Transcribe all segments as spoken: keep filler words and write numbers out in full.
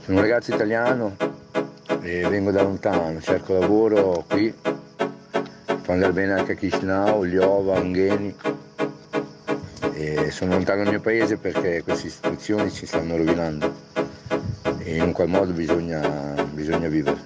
Sono un ragazzo italiano e vengo da lontano, cerco lavoro qui, fa andare bene anche a Chisinau, Liova, Ungheni, e sono lontano dal mio paese perché queste istituzioni ci stanno rovinando e in un qual modo bisogna, bisogna vivere.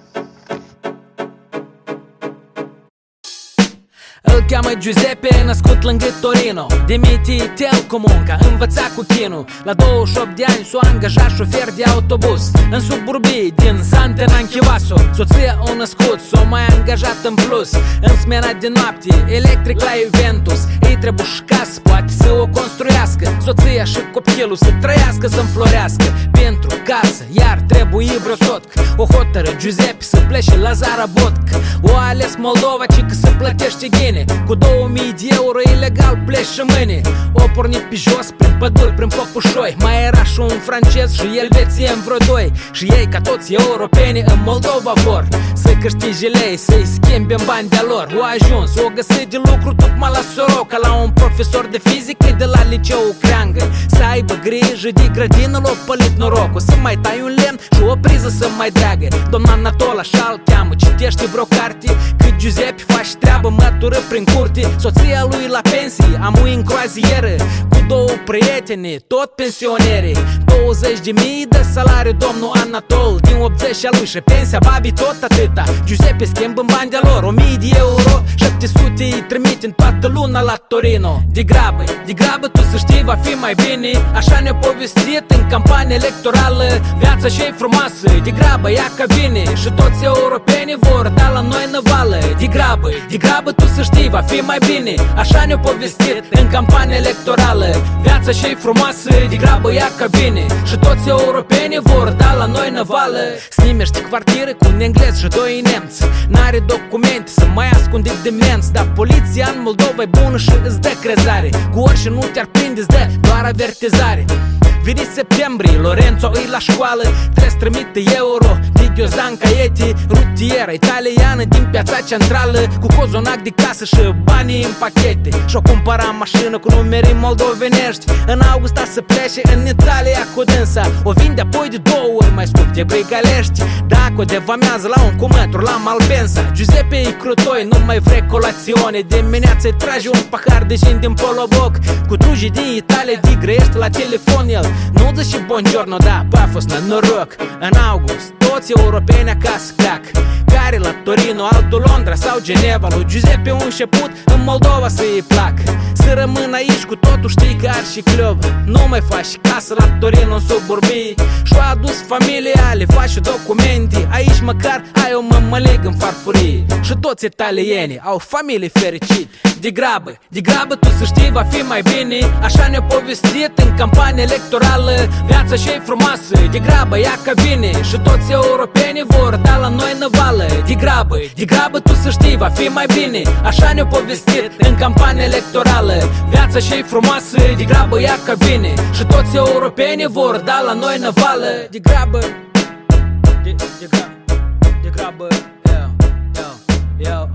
Îl cheamă Giuseppe, născut lângă Torino. Dimititel cu munca, învăța cu chinul. La douăzeci și opt de ani s-o angajat șofer de autobuz în suburbii din Sant'Enan Chivasso. Soția o născut, s-o mai angajat în plus în smena de noapte, electric la Juventus. Ei trebuie și casă, poate să o construiască. Soția și copilul să trăiască, să înflorească. Pentru casă, iar trebuie vreo sotcă. O hotără Giuseppe să plece la Zara Botcă. O ales Moldova, ci că să plătește ghine. Cu două mii de euro ilegal pleci mâine. O pornit pe jos, prin păduri, prin păpușoi. Mai era și un francez și elvețieni vreo doi. Și ei, ca toți europenii, în Moldova vor să câștige lei, să-i schimbe în bani de-a lor. O ajuns, o găsit de lucru tocmai la Soroca, la un profesor de fizică de la liceu Creangă. Să aibă grijă de grădină, l-o pălit norocul. Să mai tai un lemn și o priză să mai dragă. Domnul Anatol așa-l cheamă, citește vreo carte, cât Giuseppe face treabă, mătură prin curte. Soția lui la pensie, amui în croazieră, cu două prieteni, tot pensionere. douăzeci de mii de salariu domnul Anatol, din optzeci și a lui și pensia babii tot atâta. Giuseppe schimbă în bani de lor, o mie de euro, șapte sute îi trimite în toată luna la Torino. De grabă, de grabă tu să știi va fi mai bine, așa ne-a povestit în campanie electorală. Viața și-i frumoasă, de grabă ea că vine și toți europenii vor da la noi năvală. De grabă, de grabă tu să știi va fi mai bine, așa ne-a povestit în campanie electorală. Viața și-i frumoasă, de grabă ea că vine și toți europenii vor da la noi năvală. Snimește quartiere cu un englez și doi nemți, n-are documente, să mai ascunde demenți. Dar poliția în Moldova e bună și îți dă crezare, cu orice nu te-ar prinde, îți dă doar avertizare. Vine septembrie, Lorenzo îi la școală, trebuie să trimite euro de ghiozdan caiete. Rutiera italiană din piața centrală, cu cozonac de casă și banii în pachete. Și-o cumpăra mașină cu numeri moldovenești. În august a să plece în Italia cu dânsa. O vinde apoi de două ori mai scump de brigalești. Dacă o devamează la un cumetru la Malpensa. Giuseppe e crutoi, nu mai vrei colațiune. Dimineața-i trage un pahar de gin din Poloboc, cu truji din Italia de grăiește la telefon el. Nu zice buongiorno, da, bă, a fost noroc. În august toți europeni acasă pleacă, care la Torino, altul Londra sau Geneva. Lui Giuseppe un început în Moldova să-i placă, să rămân aici cu totul, știi că ar și cleovă. Nu mai faci casă la Torino în suburbii, și-o adus familia, le faci documente. Aici măcar ai o mămăligă în farfurie și toți italienii au familii fericite. De grabă, de grabă tu să știi va fi mai bine, așa ne-a povestit în campanie electorală. Viața și-i frumoasă, de grabă ea că vine și toți europenii vor da la noi năvală. De grabă, de grabă tu să știi va fi mai bine, așa ne-a povestit în campanie electorală. Viața și-i frumoasă, de grabă ea că vine și toți europenii vor da la noi năvală. De grabă, de, de grabă, de grabă, yeah, yeah, yeah.